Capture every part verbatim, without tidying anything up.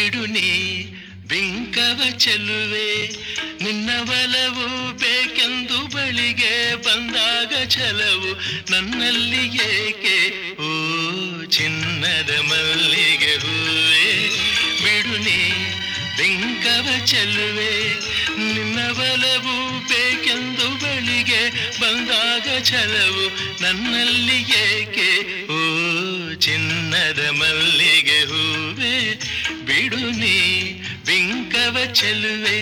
ಬಿಡು ನೀ ಬಿಂಕವ ಚೆಲುವೆ, ನಿನ್ನ ಬಲವು ಬೇಕೆಂದು ಬಳಿಗೆ ಬಂದಾಗ ಛಲವು ನನ್ನಲ್ಲಿ ಏಕೆ ಓ ಚಿನ್ನದ ಮಲ್ಲಿಗೆ ಹೂವೆ. ಬಿಡು ನೀ ಬಿಂಕವ ಚೆಲುವೆ, ನಿನ್ನ ಬಲವು ಬೇಕೆಂದು ಬಳಿಗೆ ಬಂದಾಗ ಛಲವು ನನ್ನಲ್ಲಿ ಏಕೆ ಓ ಚಿನ್ನದ ಮಲ್ಲಿಗೆ ಹೂವೆ. ಬಿಡು ನೀ ಬಿಂಕವ ಚೆಲುವೆ.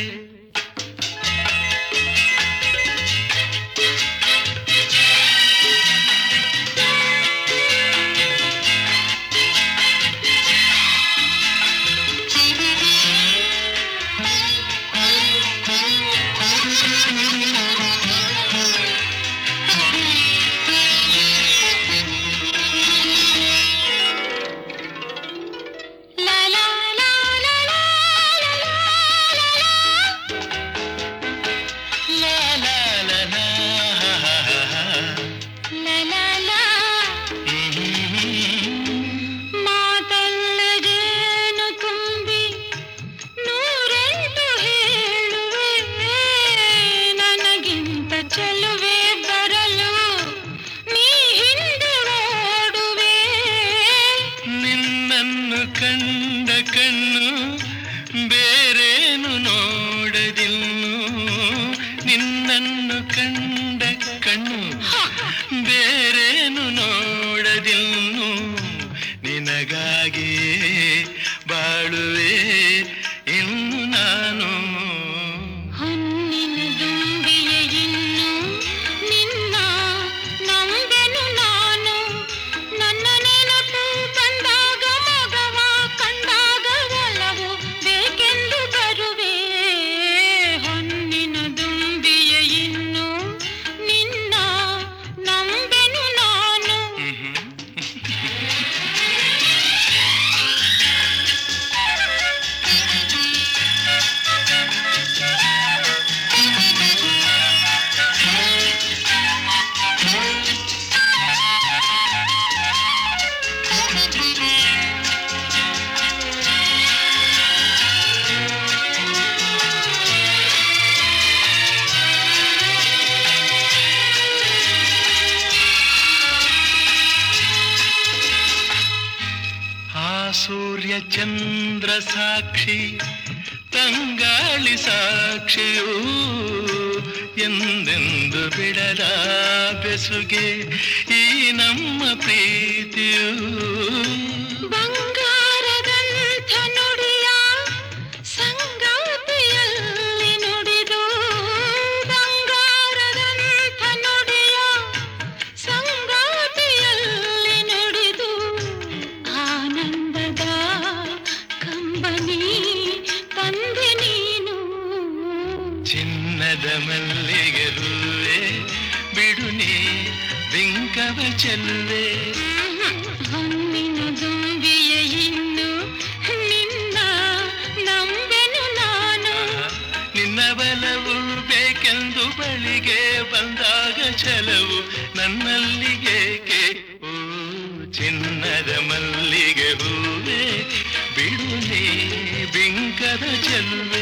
ಕಂಡ ಕಣ್ಣು ಬೇರೇನು ನೋಡದಿನ್ನು, ನಿನ್ನನ್ನು ಕಂಡ ಕಣ್ಣು ಬೇರೇನು ನೋಡದಿನ್ನು, ನಿನಗಾಗಿ ಬಾಳುವೆ ಇನ್ನು ನಾನು. ಸೂರ್ಯ ಚಂದ್ರ ಸಾಕ್ಷಿ ತಂಗಾಳಿ ಸಾಕ್ಷಿಯೂ ಎಂದೆಂದು ಬಿಡದ ಬೆಸುಗೆ ಈ ನಮ್ಮ ಪ್ರೀತಿಯೂ. ಬಂಗಾರದಂಥ ನುಡಿಯ ಸಂಗಾತಿಯಲ್ಲಿ ನುಡಿದು, ಬಂಗಾರದಂಥ ನುಡಿಯ ಸಂಗಾತಿಯಲ್ಲಿ ನುಡಿದು, ಆನಂದದ ಕಂಬನಿ ತಂದೆ ನೀನು. ಚಿನ್ನದ ಮಲ್ಲಿಗೆ ಹೂವೆ, ಬಿಡು ನೀ ಬಿಂಕವ ಚೆಲುವೆ. ಹೊನ್ನಿನ ದುಂಬಿಯ ಇನ್ನು ನಿನ್ನ ನಂಬೆನು ನಾನು. ನಿನ್ನ ಬಲವು ಬೇಕೆಂದು ಬಳಿಗೆ ಬಂದಾಗ ಛಲವು ನನ್ನಲ್ಲಿ ಏಕೆ ಓ ಚಿನ್ನದ ಮಲ್ಲಿಗೆ ಹೂವೆ. ಬಿಡು ನೀ ಬಿಂಕದ ಚೆಲುವೆ.